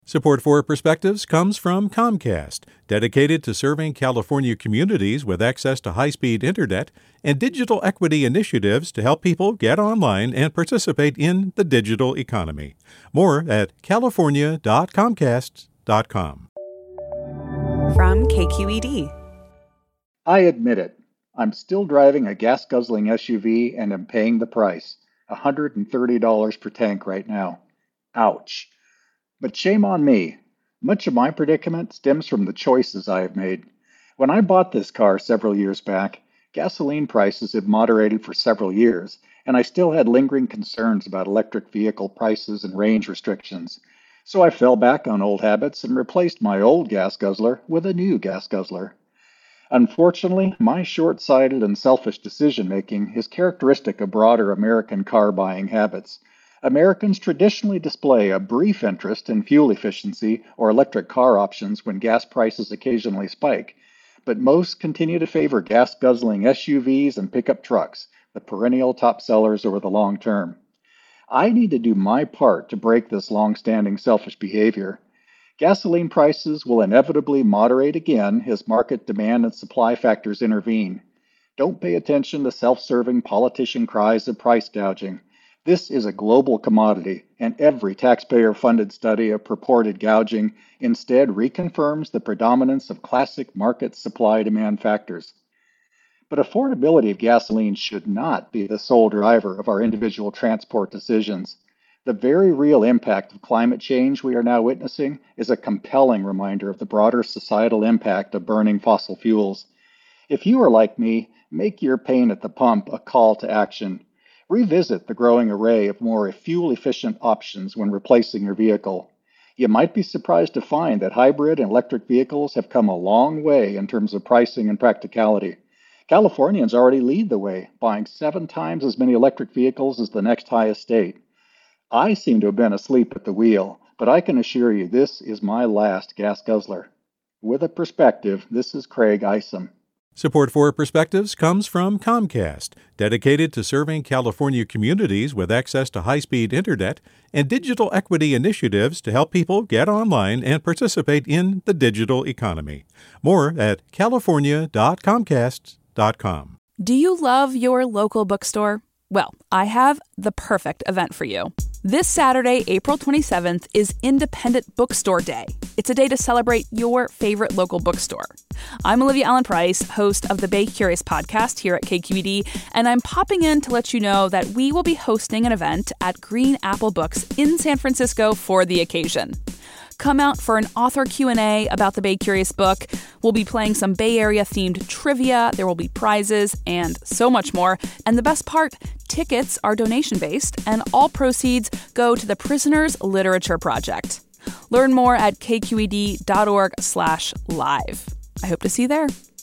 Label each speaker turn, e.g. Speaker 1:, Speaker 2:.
Speaker 1: Support for Perspectives comes from Comcast, dedicated to serving California communities with access to high-speed internet and digital equity initiatives to help people get online and participate in the digital economy. More at california.comcast.com.
Speaker 2: From KQED.
Speaker 3: I admit it. I'm still driving a gas-guzzling SUV and am paying the price, $130 per tank right now. Ouch. But shame on me. Much of my predicament stems from the choices I have made. When I bought this car several years back, gasoline prices had moderated for several years, and I still had lingering concerns about electric vehicle prices and range restrictions. So I fell back on old habits and replaced my old gas guzzler with a new gas guzzler. Unfortunately, my short-sighted and selfish decision-making is characteristic of broader American car buying habits. Americans traditionally display a brief interest in fuel efficiency or electric car options when gas prices occasionally spike, but most continue to favor gas-guzzling SUVs and pickup trucks, the perennial top sellers over the long term. I need to do my part to break this long-standing selfish behavior. Gasoline prices will inevitably moderate again as market demand and supply factors intervene. Don't pay attention to self-serving politician cries of price gouging. This is a global commodity, and every taxpayer-funded study of purported gouging instead reconfirms the predominance of classic market supply-demand factors. But affordability of gasoline should not be the sole driver of our individual transport decisions. The very real impact of climate change we are now witnessing is a compelling reminder of the broader societal impact of burning fossil fuels. If you are like me, make your pain at the pump a call to action. Revisit the growing array of more fuel-efficient options when replacing your vehicle. You might be surprised to find that hybrid and electric vehicles have come a long way in terms of pricing and practicality. Californians already lead the way, buying 7 times as many electric vehicles as the next highest state. I seem to have been asleep at the wheel, but I can assure you this is my last gas guzzler. With a perspective, this is Craig Isom.
Speaker 1: Support for Perspectives comes from Comcast, dedicated to serving California communities with access to high-speed internet and digital equity initiatives to help people get online and participate in the digital economy. More at california.comcast.com.
Speaker 2: Do you love your local bookstore? Well, I have the perfect event for you. This Saturday, April 27th, is Independent Bookstore Day. It's a day to celebrate your favorite local bookstore. I'm Olivia Allen Price, host of the Bay Curious podcast here at KQED, and I'm popping in to let you know that we will be hosting an event at Green Apple Books in San Francisco for the occasion. Come out for an author Q&A about the Bay Curious book. We'll be playing some Bay Area-themed trivia. There will be prizes and so much more. And the best part, tickets are donation-based, and all proceeds go to the Prisoners Literature Project. Learn more at kqed.org/live. I hope to see you there.